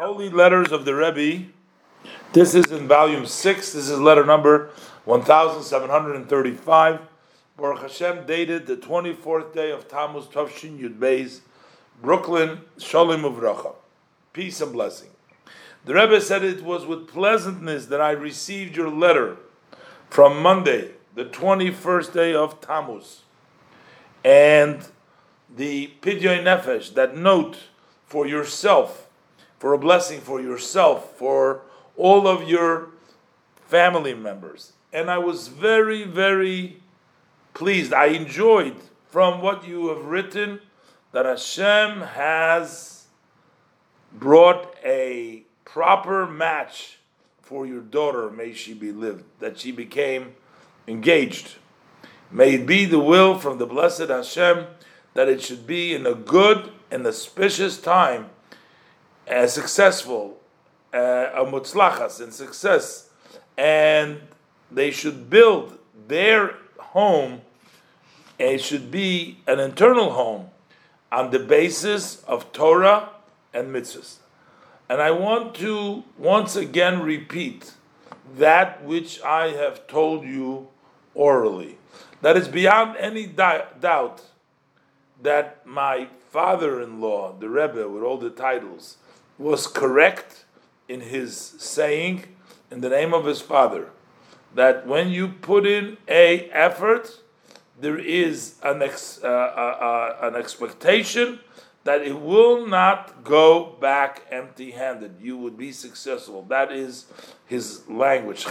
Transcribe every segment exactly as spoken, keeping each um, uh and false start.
Holy Letters of the Rebbe. This is in volume six. This is letter number one thousand seven hundred thirty-five. Baruch Hashem, dated the twenty-fourth day of Tammuz Tavshin Yud Beis, Brooklyn, Shalom Uvracha. Peace and blessing. The Rebbe said, it was with pleasantness that I received your letter from Monday, the twenty-first day of Tammuz, and the Pidyon Nefesh, that note for yourself, for a blessing for yourself, for all of your family members. And I was very, very pleased. I enjoyed from what you have written that Hashem has brought a proper match for your daughter, may she be lived, that she became engaged. May it be the will from the blessed Hashem that it should be in a good and auspicious time, a successful, uh, a mutzlachas, and success, and they should build their home, and it should be an internal home on the basis of Torah and mitzvahs. And I want to once again repeat that which I have told you orally. That is beyond any di- doubt that my father-in-law, the Rebbe, with all the titles, was correct in his saying, in the name of his father, that when you put in a effort, there is an ex, uh, uh, uh, an expectation that it will not go back empty-handed. You would be successful. That is his language.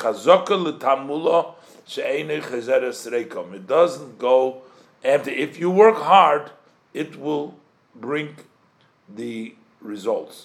It doesn't go empty. If you work hard, it will bring the results.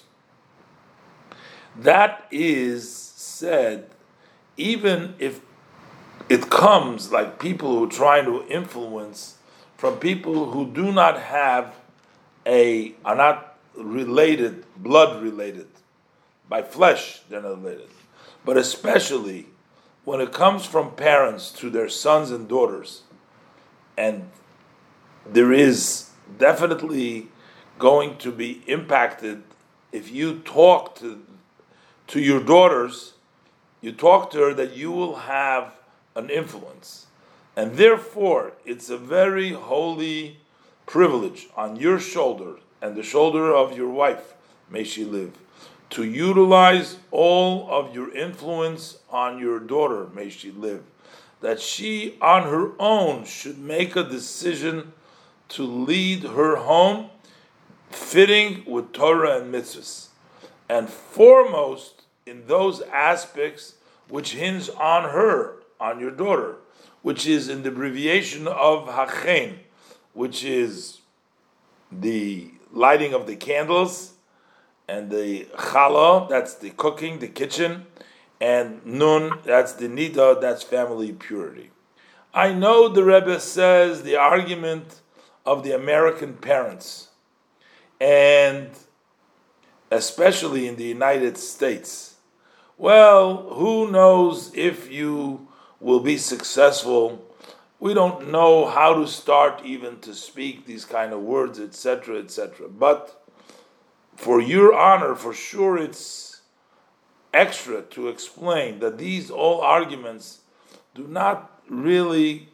That is said, even if it comes like people who are trying to influence from people who do not have a, are not related, blood related, by flesh they're not related, but especially when it comes from parents to their sons and daughters, and there is definitely going to be impacted if you talk to to your daughters, you talk to her that you will have an influence. And therefore, it's a very holy privilege on your shoulder and the shoulder of your wife, may she live, to utilize all of your influence on your daughter, may she live, that she on her own should make a decision to lead her home fitting with Torah and mitzvahs, and foremost in those aspects which hinge on her, on your daughter, which is in the abbreviation of Hachen, which is the lighting of the candles, and the Chala, that's the cooking, the kitchen, and Nun, that's the Nida, that's family purity. I know the Rebbe says the argument of the American parents, and especially in the United States. Well, who knows if you will be successful? We don't know how to start even to speak these kind of words, et cetera, et cetera. But for your honor, for sure it's extra to explain that these all arguments do not really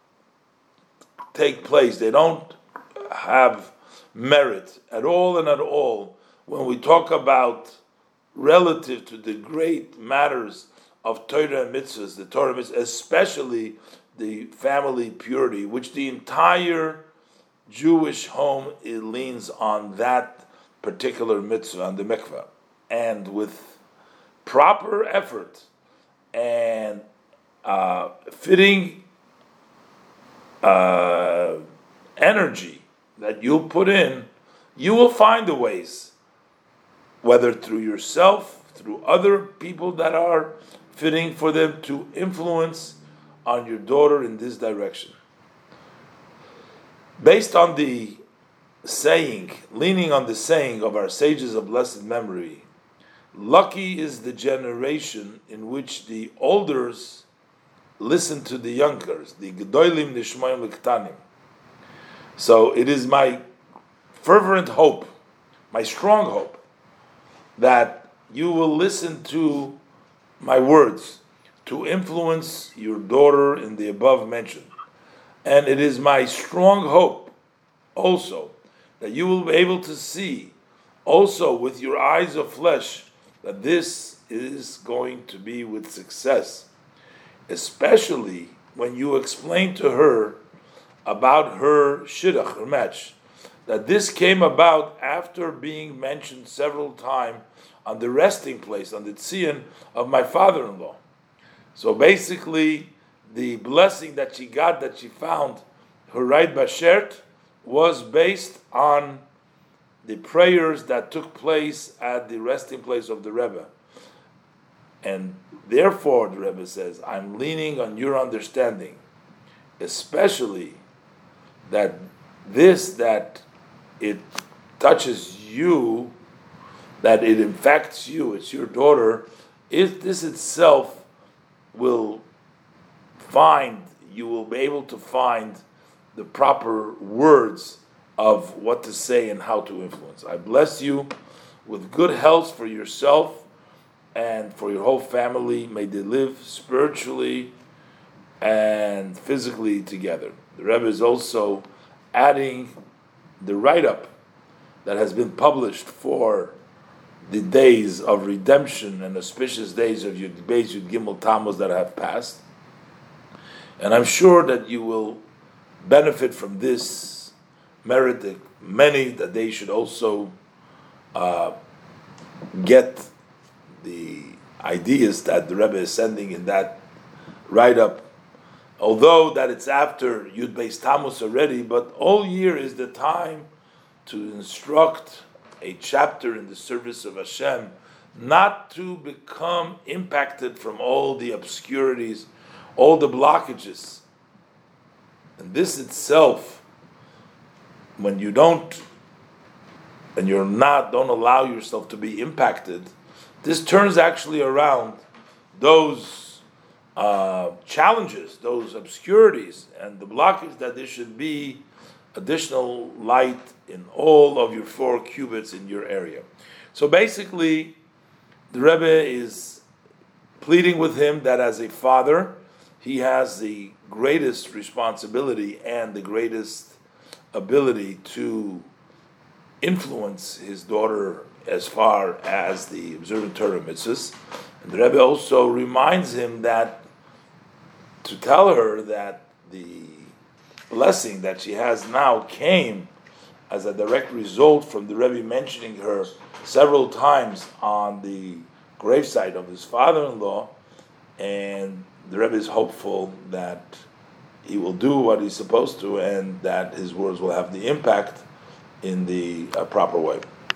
take place. They don't have merit at all and at all when we talk about relative to the great matters of Torah and mitzvahs, the Torah mitzvahs, especially the family purity, which the entire Jewish home, it leans on that particular mitzvah, on the mikvah. And with proper effort and uh, fitting uh, energy that you'll put in, you will find the ways, whether through yourself, through other people that are fitting for them to influence on your daughter in this direction. Based on the saying, leaning on the saying of our sages of blessed memory, lucky is the generation in which the elders listen to the youngers, the gedolim nishmayim l'ktanim. So it is my fervent hope, my strong hope, that you will listen to my words to influence your daughter in the above mentioned. And it is my strong hope also that you will be able to see also with your eyes of flesh that this is going to be with success, especially when you explain to her about her shidduch, her match, that this came about after being mentioned several times on the resting place, on the tzion of my father-in-law. So basically, the blessing that she got, that she found, her right bashert, was based on the prayers that took place at the resting place of the Rebbe. And therefore, the Rebbe says, I'm leaning on your understanding, especially that this, that it touches you, that it infects you, it's your daughter, if this itself will find, you will be able to find the proper words of what to say and how to influence. I bless you with good health for yourself and for your whole family. May they live spiritually and physically together. The Rebbe is also adding the write-up that has been published for the days of redemption and auspicious days of Yud Beis Yud Gimel Tammuz that have passed. And I'm sure that you will benefit from this merit, that many, that they should also uh, get the ideas that the Rebbe is sending in that write-up. Although that it's after Yud Beis Tammuz already, but all year is the time to instruct a chapter in the service of Hashem, not to become impacted from all the obscurities, all the blockages. And this itself, when you don't, and you're not, don't allow yourself to be impacted, this turns actually around those uh, challenges, those obscurities, and the blockage that there should be additional light in all of your four cubits in your area. So basically, the Rebbe is pleading with him that as a father, he has the greatest responsibility and the greatest ability to influence his daughter as far as the observant Torah mitzvahs. And the Rebbe also reminds him that to tell her that the blessing that she has now came as a direct result from the Rebbe mentioning her several times on the gravesite of his father-in-law, and the Rebbe is hopeful that he will do what he's supposed to and that his words will have the impact in the uh, proper way.